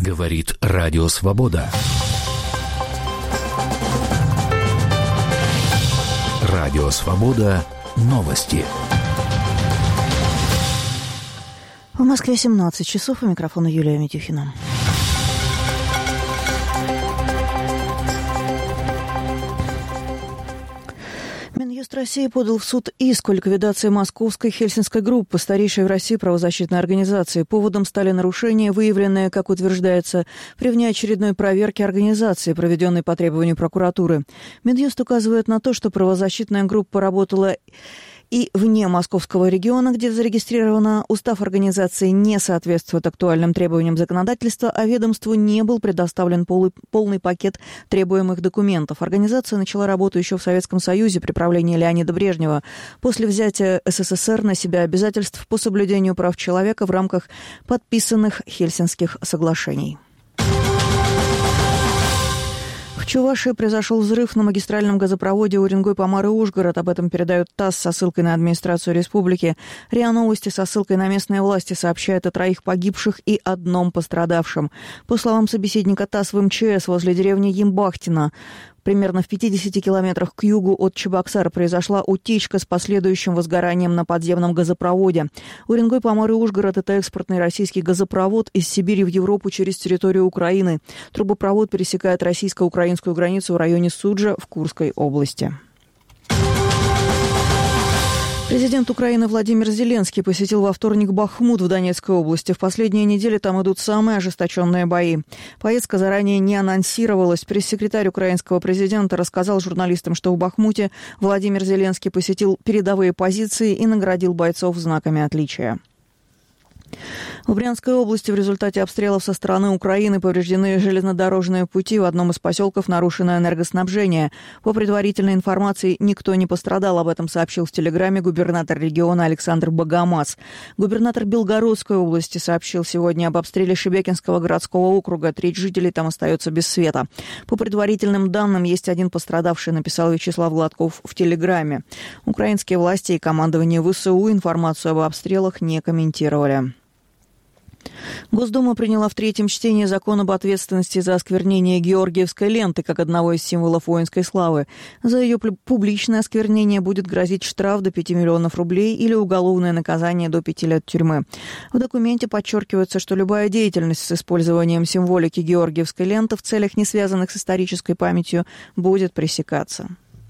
Говорит Радио Свобода. Радио Свобода. Новости. В Москве 17 часов. У микрофона Юлия Митюхина. Минюст России подал в суд иск о ликвидации московской Хельсинской группы, старейшей в России правозащитной организации. Поводом стали нарушения, выявленные, как утверждается, при внеочередной проверке организации, проведенной по требованию прокуратуры. Минюст указывает на то, что правозащитная группа работала и вне московского региона, где зарегистрировано. Устав организации не соответствует актуальным требованиям законодательства, а ведомству не был предоставлен полный пакет требуемых документов. Организация начала работу еще в Советском Союзе при правлении Леонида Брежнева после взятия СССР на себя обязательств по соблюдению прав человека в рамках подписанных Хельсинских соглашений. В Чувашии произошел взрыв на магистральном газопроводе Уренгой-Помары-Ужгород. Об этом передают ТАСС со ссылкой на администрацию республики. РИА Новости со ссылкой на местные власти сообщает о 3 погибших и 1 пострадавшем. По словам собеседника ТАСС, в МЧС возле деревни Ямбахтина, примерно в 50 километрах к югу от Чебоксар, произошла утечка с последующим возгоранием на подземном газопроводе. Уренгой-Помары-Ужгород – это экспортный российский газопровод из Сибири в Европу через территорию Украины. Трубопровод пересекает российско-украинскую границу в районе Суджа в Курской области. Президент Украины Владимир Зеленский посетил во вторник Бахмут в Донецкой области. В последние недели там идут самые ожесточенные бои. Поездка заранее не анонсировалась. Пресс-секретарь украинского президента рассказал журналистам, что в Бахмуте Владимир Зеленский посетил передовые позиции и наградил бойцов знаками отличия. В Брянской области в результате обстрелов со стороны Украины повреждены железнодорожные пути. В одном из поселков нарушено энергоснабжение. По предварительной информации, никто не пострадал. Об этом сообщил в Телеграме губернатор региона Александр Богомаз. Губернатор Белгородской области сообщил сегодня об обстреле Шебекинского городского округа. 3 жителей там остаются без света. По предварительным данным, есть 1 пострадавший, написал Вячеслав Гладков в Телеграме. Украинские власти и командование ВСУ информацию об обстрелах не комментировали. Госдума приняла в 3-м чтении закон об ответственности за осквернение Георгиевской ленты как одного из символов воинской славы. За ее публичное осквернение будет грозить штраф до 5 миллионов рублей или уголовное наказание до 5 лет тюрьмы. В документе подчеркивается, что любая деятельность с использованием символики Георгиевской ленты в целях, не связанных с исторической памятью, будет пресекаться.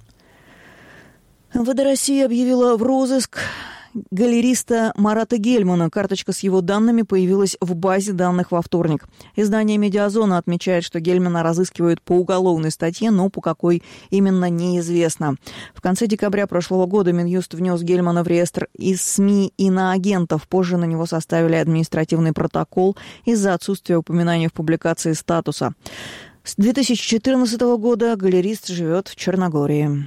МВД России объявила в розыск галериста Марата Гельмана. Карточка с его данными появилась в базе данных во вторник. Издание «Медиазона» отмечает, что Гельмана разыскивают по уголовной статье, но по какой именно неизвестно. В конце декабря прошлого года Минюст внес Гельмана в реестр из СМИ иноагентов. Позже на него составили административный протокол из-за отсутствия упоминания в публикации статуса. С 2014 года галерист живет в Черногории.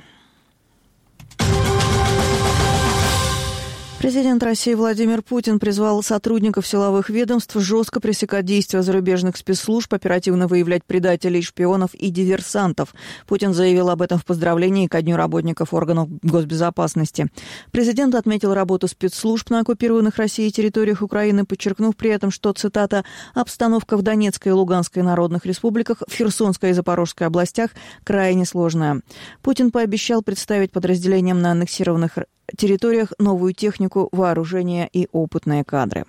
Президент России Владимир Путин призвал сотрудников силовых ведомств жестко пресекать действия зарубежных спецслужб, оперативно выявлять предателей, шпионов и диверсантов. Путин заявил об этом в поздравлении ко Дню работников органов госбезопасности. Президент отметил работу спецслужб на оккупированных Россией территориях Украины, подчеркнув при этом, что, цитата, «обстановка в Донецкой и Луганской народных республиках, в Херсонской и Запорожской областях крайне сложная». Путин пообещал представить подразделениям на аннексированных территориях новую технику, вооружение и опытные кадры.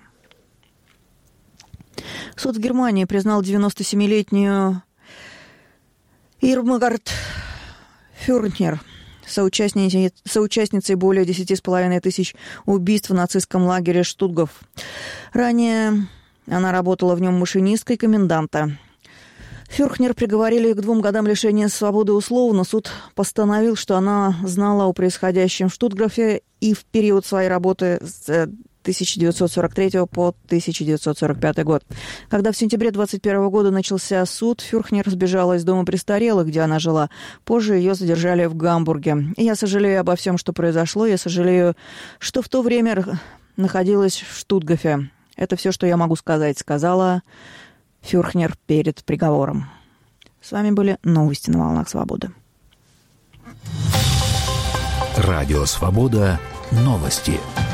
Суд в Германии признал 97-летнюю Ирмгард Фюрнер соучастницей более 10,5 тысяч убийств в нацистском лагере Штутгоф. Ранее она работала в нем машинисткой коменданта. Фюрхнер приговорили к 2 годам лишения свободы условно. Суд постановил, что она знала о происходящем в Штутгофе и в период своей работы с 1943 по 1945 год. Когда в сентябре 2021 года начался суд, Фюрхнер сбежала из дома престарелых, где она жила. Позже ее задержали в Гамбурге. Я сожалею обо всем, что произошло. Я сожалею, что в то время находилась в Штутгофе. Это все, что я могу сказать, сказала Фюрхнер перед приговором. С вами были новости на волнах свободы. Радио Свобода. Новости.